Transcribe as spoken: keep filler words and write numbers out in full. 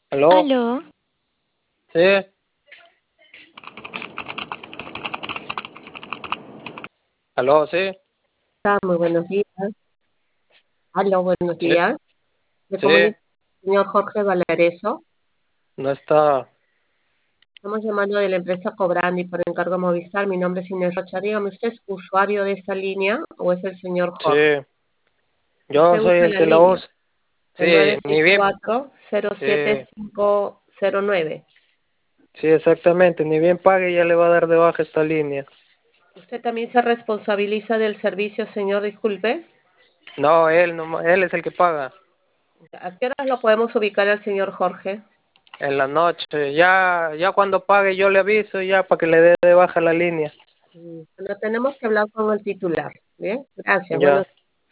¿Aló? Aló, ¿Sí? ¿Aló? ¿Sí? Ah, muy buenos días. Aló, buenos ¿Sí? días. Me ¿Sí? comunico con el señor Jorge Valareso. No está. Estamos llamando de la empresa Cobrandi por encargo Movistar. Mi nombre es Inés Rocha. Dígame, ¿usted es usuario de esta línea o es el señor Sí. Jorge? Yo Usted soy usa el la que la línea, usa. el Sí, nueve seis ni bien. cuatro cero Sí, siete cinco cero nueve. sí, exactamente. Ni bien pague, ya le va a dar de baja esta línea. ¿Usted también se responsabiliza del servicio, señor? Disculpe. No, él no, él es el que paga. ¿A qué horas lo podemos ubicar al señor Jorge? En la noche. Ya, ya cuando pague yo le aviso ya para que le dé de baja la línea. Mm, Bueno, tenemos que hablar con el titular. Bien, gracias. Ya. Buenos